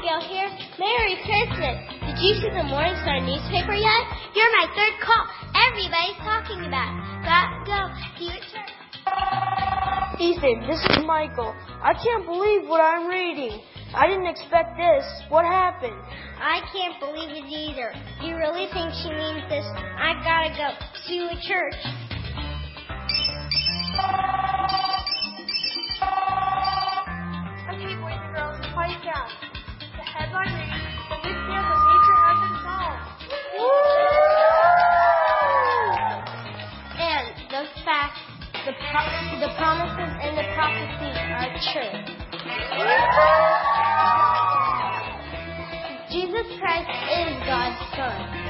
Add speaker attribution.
Speaker 1: Abigail here. Merry Christmas. Did you see the Morning Star newspaper yet? You're my third call. Everybody's talking about it. Gotta go. See you at church.
Speaker 2: Ethan, this is Michael. I can't believe what I'm reading. I didn't expect this. What happened?
Speaker 1: I can't believe it either. Do you really think she means this? I gotta go. See you at church.
Speaker 2: Okay, boys and girls, quiet down. The headline reads, "The mystery of the nature has been solved."
Speaker 1: And the facts, the promises, and the prophecies are true. Jesus Christ is God's Son.